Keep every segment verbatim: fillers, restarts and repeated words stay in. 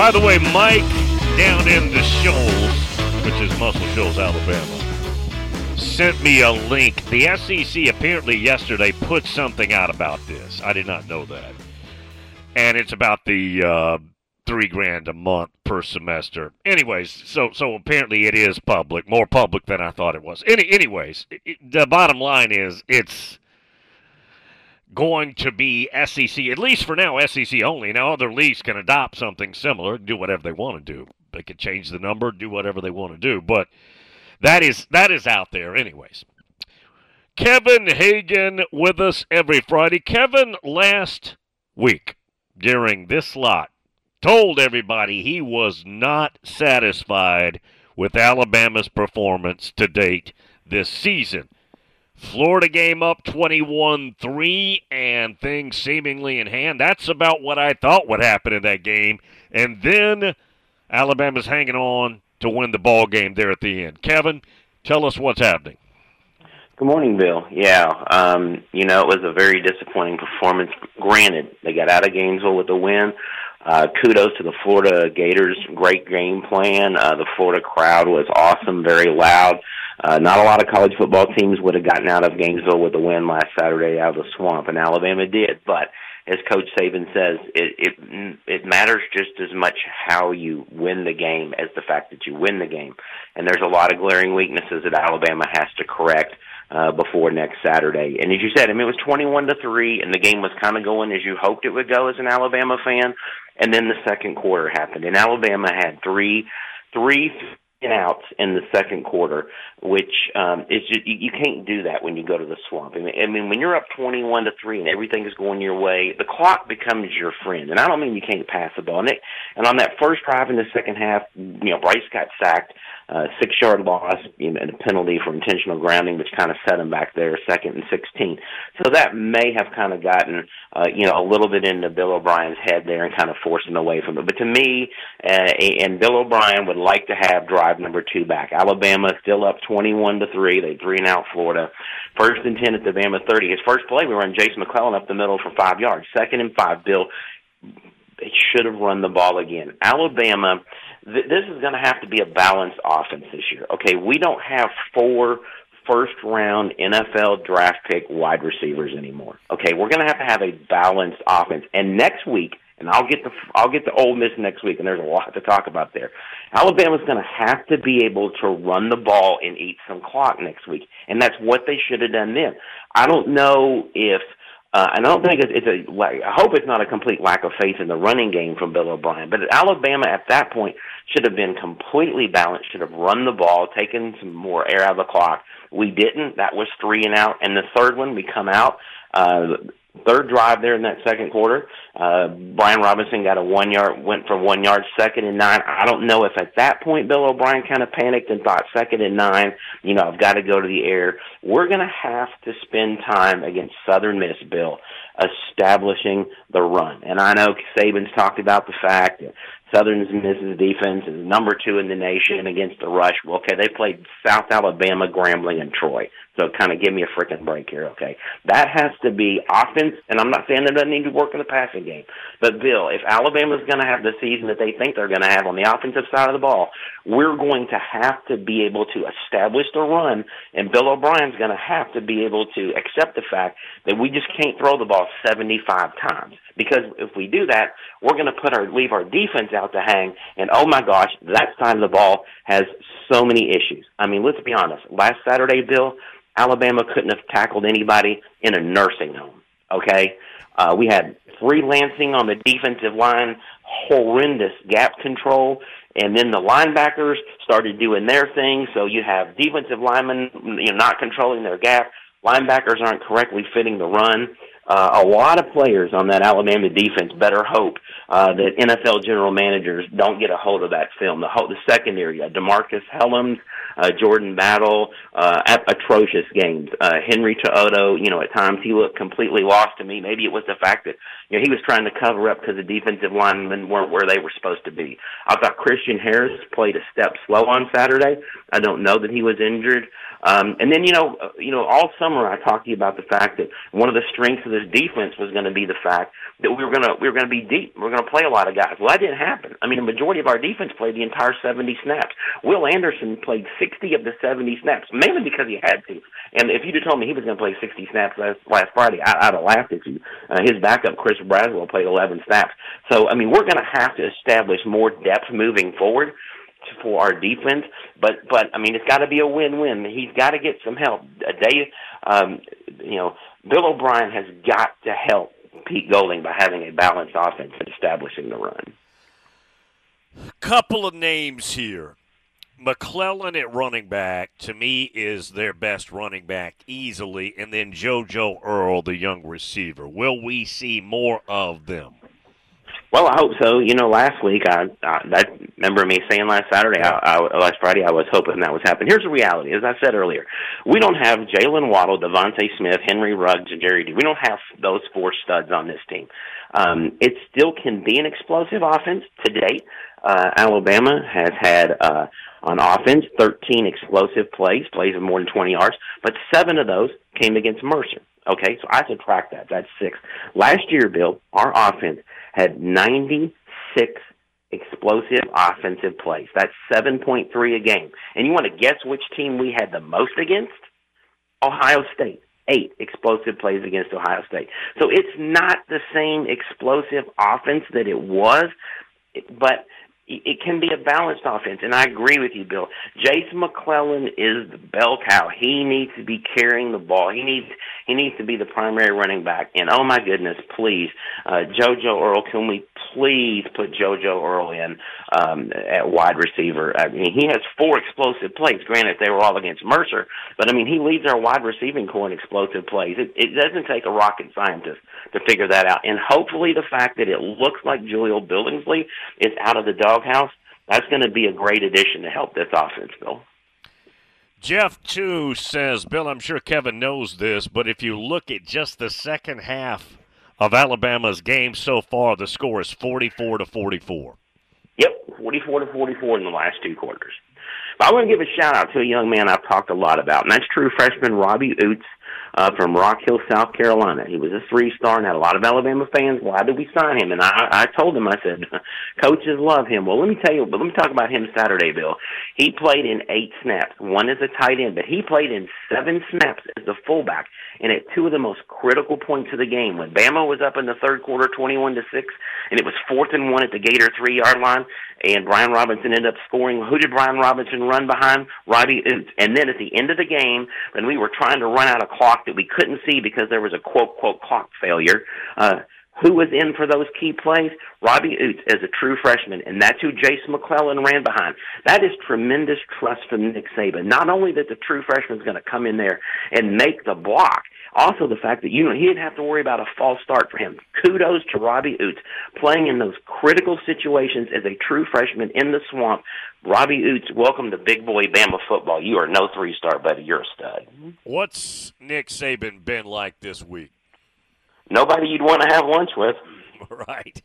By the way, Mike down in the Shoals, which is Muscle Shoals, Alabama, sent me a link. The S E C apparently yesterday put something out about this. I did not know that. And it's about the uh, three grand a month per semester. Anyways, so so apparently it is public, more public than I thought it was. Any, anyways, it, the bottom line is it's going to be S E C, at least for now, S E C only. Now, other leagues can adopt something similar, do whatever they want to do. They can change the number, do whatever they want to do. But that is that is out there anyways. Kevin Hagan with us every Friday. Kevin, last week during this slot, told everybody he was not satisfied with Alabama's performance to date this season. Florida game up twenty-one three, and things seemingly in hand. That's about what I thought would happen in that game. And then Alabama's hanging on to win the ball game there at the end. Kevin, tell us what's happening. Good morning, Bill. Yeah, um, you know, it was a very disappointing performance. Granted, they got out of Gainesville with a win. Uh, kudos to the Florida Gators. Great game plan. Uh, the Florida crowd was awesome, very loud. Uh, not a lot of college football teams would have gotten out of Gainesville with a win last Saturday out of the swamp, and Alabama did. But as Coach Saban says, it, it it matters just as much how you win the game as the fact that you win the game. And there's a lot of glaring weaknesses that Alabama has to correct uh, before next Saturday. And as you said, I mean, it was twenty-one to three, and the game was kind of going as you hoped it would go as an Alabama fan. And then the second quarter happened, and Alabama had three three. outs in the second quarter, which um, is just, you, you can't do that when you go to the swamp. I mean, I mean, when you're up twenty-one to three and everything is going your way, the clock becomes your friend. And I don't mean you can't pass the ball. And, it, and on that first drive in the second half, you know, Bryce got sacked, uh, six-yard loss, you know, and a penalty for intentional grounding, which kind of set him back there, second and sixteen. So that may have kind of gotten, uh, you know, a little bit into Bill O'Brien's head there and kind of forced him away from it. But to me, uh, and Bill O'Brien would like to have drive number two back. Alabama still up twenty-one to three. They three and out Florida. First and ten at the Bama thirty. His first play, we run Jason McClellan up the middle for five yards. Second and five, Bill. They should have run the ball again. Alabama, th- this is going to have to be a balanced offense this year. Okay, we don't have four first-round N F L draft pick wide receivers anymore. Okay, we're going to have to have a balanced offense. And next week, and I'll get the I'll get to Ole Miss next week, and there's a lot to talk about there. Alabama's going to have to be able to run the ball and eat some clock next week, and that's what they should have done then. I don't know if, uh, and I don't think it's, it's a. I hope it's not a complete lack of faith in the running game from Bill O'Brien. But Alabama at that point should have been completely balanced. Should have run the ball, taken some more air out of the clock. We didn't. That was three and out. And the third one, we come out. Uh, Third drive there in that second quarter, uh, Brian Robinson got a one yard, went for one yard, second and nine. I don't know if at that point Bill O'Brien kind of panicked and thought second and nine, you know, I've got to go to the air. We're going to have to spend time against Southern Miss, Bill, establishing the run. And I know Saban's talked about the fact that Southern Miss's defense is number two in the nation against the rush. Well, okay, they played South Alabama, Grambling, and Troy. So kind of give me a freaking break here, okay? That has to be offense, and I'm not saying there doesn't need to work in the passing game. But, Bill, if Alabama's going to have the season that they think they're going to have on the offensive side of the ball, we're going to have to be able to establish the run, and Bill O'Brien's going to have to be able to accept the fact that we just can't throw the ball seventy-five times. Because if we do that, we're going to put our leave our defense out to hang, and oh my gosh, that side of the ball has so many issues. I mean, let's be honest. Last Saturday, Bill, Alabama couldn't have tackled anybody in a nursing home, okay? Uh, we had freelancing on the defensive line, horrendous gap control, and then the linebackers started doing their thing, so you have defensive linemen, you know, not controlling their gap. Linebackers aren't correctly fitting the run. Uh, a lot of players on that Alabama defense better hope uh, that N F L general managers don't get a hold of that film. The, whole, the secondary, uh, DeMarcus Helms, uh, Jordan Battle, uh, atrocious games. Uh, Henry To'oto, you know, at times he looked completely lost to me. Maybe it was the fact that, you know, he was trying to cover up because the defensive linemen weren't where they were supposed to be. I thought Christian Harris played a step slow on Saturday. I don't know that he was injured. Um, and then, you know, uh, you know, all summer I talked to you about the fact that one of the strengths of this defense was going to be the fact that we were going to we were going to be deep. We were going to play a lot of guys. Well, that didn't happen. I mean, the majority of our defense played the entire seventy snaps. Will Anderson played sixty of the seventy snaps, mainly because he had to. And if you'd have told me he was going to play sixty snaps last, last Friday, I, I'd have laughed at you. Uh, his backup, Chris Braswell, played eleven snaps. So, I mean, we're going to have to establish more depth moving forward for our defense, but but I mean it's got to be a win-win. He's got to get some help. A day, um, you know, Bill O'Brien has got to help Pete Golding by having a balanced offense and establishing the run. Couple of names here. McClellan at running back, to me, is their best running back easily, and then JoJo Earl, the young receiver. Will we see more of them? Well, I hope so. You know, last week, I, I, I remember me saying last Saturday, I, I, last Friday, I was hoping that was happening. Here's the reality. As I said earlier, we don't have Jalen Waddle, Devontae Smith, Henry Ruggs, and Jerry D. We don't have those four studs on this team. Um, it still can be an explosive offense to date. Uh, Alabama has had, uh, on offense, thirteen explosive plays, plays of more than twenty yards, but seven of those came against Mercer. Okay, so I subtract that. That's six. Last year, Bill, our offense had ninety-six explosive offensive plays. That's seven point three a game. And you want to guess which team we had the most against? Ohio State. Eight explosive plays against Ohio State. So it's not the same explosive offense that it was, but it can be a balanced offense, and I agree with you, Bill. Jason McClellan is the bell cow. He needs to be carrying the ball. He needs he needs to be the primary running back. And, oh, my goodness, please, uh, JoJo Earl, can we please put JoJo Earl in um, at wide receiver? I mean, he has four explosive plays. Granted, they were all against Mercer, but, I mean, he leads our wide receiving core in explosive plays. It, it doesn't take a rocket scientist to figure that out. And hopefully the fact that it looks like Julio Billingsley is out of the doghouse, that's going to be a great addition to help this offense, Bill. Jeff, too, says, Bill, I'm sure Kevin knows this, but if you look at just the second half of Alabama's game so far, the score is forty-four to forty-four. Yep, forty-four to forty-four in the last two quarters. But I want to give a shout-out to a young man I've talked a lot about, and that's true freshman Robbie Oots uh, from Rock Hill, South Carolina. He was a three-star and had a lot of Alabama fans. Why did we sign him? And I, I told him, I said, coaches love him. Well, let me tell you, but let me talk about him Saturday, Bill. He played in eight snaps, one as a tight end, but he played in seven snaps as the fullback, and at two of the most critical points of the game, when Bama was up in the third quarter, twenty-one to six, and it was fourth and one at the Gator three-yard line, and Brian Robinson ended up scoring. Who did Brian Robinson run behind? Robbie Oots. And then at the end of the game, when we were trying to run out of clock that we couldn't see because there was a quote-quote clock failure, uh, who was in for those key plays? Robbie Oots as a true freshman, and that's who Jason McClellan ran behind. That is tremendous trust from Nick Saban. Not only that the true freshman is going to come in there and make the block, also the fact that, you know, he didn't have to worry about a false start for him. Kudos to Robbie Oots playing in those critical situations as a true freshman in the swamp. Robbie Oots, welcome to big boy Bama football. You are no three-star, buddy. You're a stud. What's Nick Saban been like this week? Nobody you'd want to have lunch with. Right.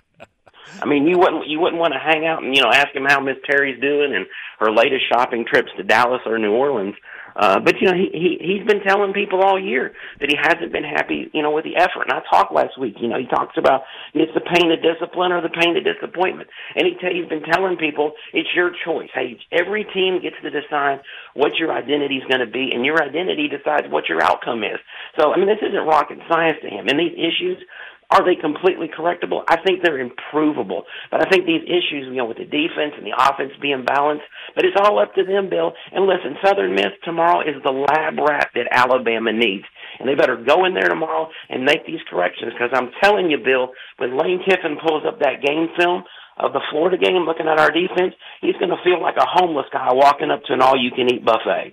I mean, you wouldn't you wouldn't want to hang out and, you know, ask him how Miss Terry's doing and her latest shopping trips to Dallas or New Orleans. Uh, but, you know, he, he, he's been telling people all year that he hasn't been happy, you know, with the effort. And I talked last week, you know, he talks about it's the pain of discipline or the pain of disappointment. And he t- he's been telling people it's your choice. Hey, every team gets to decide what your identity is going to be, and your identity decides what your outcome is. So, I mean, this isn't rocket science to him. And these issues, are they completely correctable? I think they're improvable. But I think these issues, you know, with the defense and the offense being balanced, but it's all up to them, Bill. And listen, Southern Miss tomorrow is the lab rat that Alabama needs. And they better go in there tomorrow and make these corrections, because I'm telling you, Bill, when Lane Kiffin pulls up that game film of the Florida game looking at our defense, he's going to feel like a homeless guy walking up to an all-you-can-eat buffet.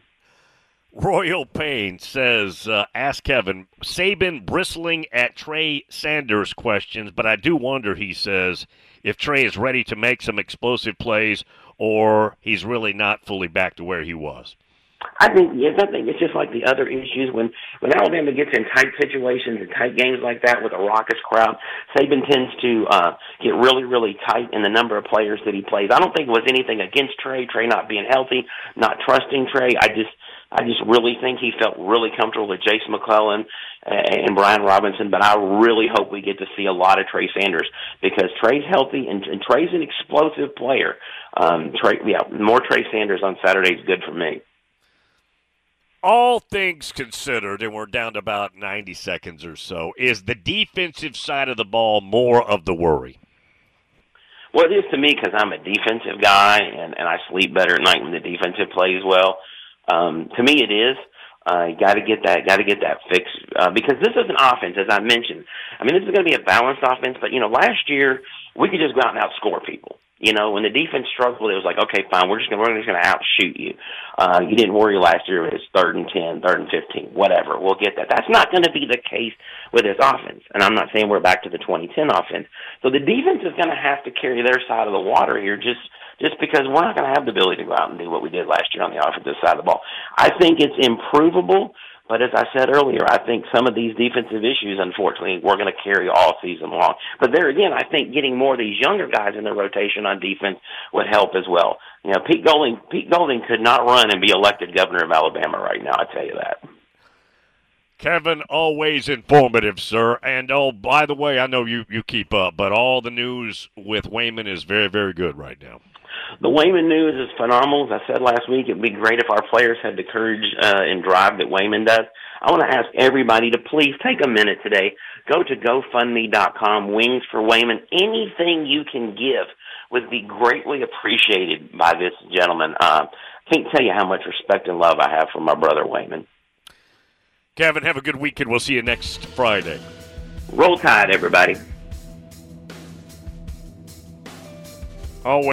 Royal Payne says, uh, ask Kevin, Saban bristling at Trey Sanders questions, but I do wonder, he says, if Trey is ready to make some explosive plays or he's really not fully back to where he was? I think yes, I think it's just like the other issues when when Alabama gets in tight situations and tight games like that with a raucous crowd. Saban tends to uh, get really, really tight in the number of players that he plays. I don't think it was anything against Trey, Trey not being healthy, not trusting Trey. I just I just really think he felt really comfortable with Jason McClellan and Brian Robinson. But I really hope we get to see a lot of Trey Sanders because Trey's healthy and, and Trey's an explosive player. Um, Trey, yeah, more Trey Sanders on Saturday is good for me. All things considered, and we're down to about ninety seconds or so, is the defensive side of the ball more of the worry? Well, it is to me because I'm a defensive guy, and, and I sleep better at night when the defensive plays well. Um, to me, it is. Uh, you got to get that, got to get that fixed uh, because this is an offense, as I mentioned. I mean, this is going to be a balanced offense, but you know, last year we could just go out and outscore people. You know, when the defense struggled, it was like, okay, fine, we're just gonna we're just gonna outshoot you. Uh, you didn't worry last year it was third and ten, third and fifteen, whatever. We'll get that. That's not going to be the case with this offense, and I'm not saying we're back to the twenty ten offense. So the defense is going to have to carry their side of the water here, just just because we're not going to have the ability to go out and do what we did last year on the offensive side of the ball. I think it's improvable. But as I said earlier, I think some of these defensive issues, unfortunately, we're going to carry all season long. But there again, I think getting more of these younger guys in the rotation on defense would help as well. You know, Pete Golding, Pete Golding could not run and be elected governor of Alabama right now, I tell you that. Kevin, always informative, sir. And, oh, by the way, I know you, you keep up, but all the news with Wayman is very, very good right now. The Wayman news is phenomenal. As I said last week, it would be great if our players had the courage uh, and drive that Wayman does. I want to ask everybody to please take a minute today. Go to GoFundMe dot com, Wings for Wayman. Anything you can give would be greatly appreciated by this gentleman. Uh, I can't tell you how much respect and love I have for my brother Wayman. Kevin, have a good weekend. We'll see you next Friday. Roll Tide, everybody. Always.